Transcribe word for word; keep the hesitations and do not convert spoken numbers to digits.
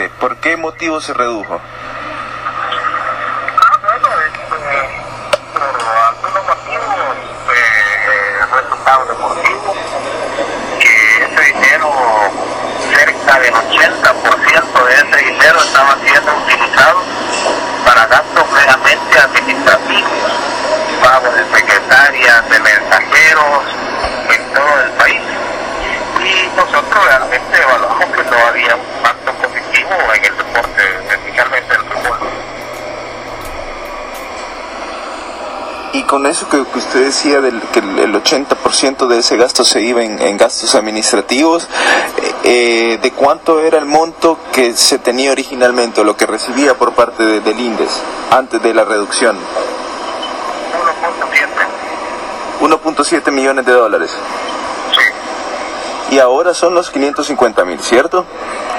siete. ¿Por qué motivo se redujo? Ah, bueno, este, por algunos motivos, eh, resultados deportivos, que ese dinero, cerca del ochenta por ciento de ese dinero estaba siendo utilizado para gastos meramente administrativos, pago de secretarias, de mensajeros en todo el país. Y nosotros realmente evaluamos que no había un impacto positivo en el deporte, especialmente el fútbol. Y con eso que, que usted decía del que el ochenta por ciento de ese gasto se iba en, en gastos administrativos, eh, ¿de cuánto era el monto que se tenía originalmente o lo que recibía por parte de, del INDES antes de la reducción? uno punto siete. uno punto siete millones de dólares. Sí. Y ahora son los quinientos cincuenta mil, ¿cierto?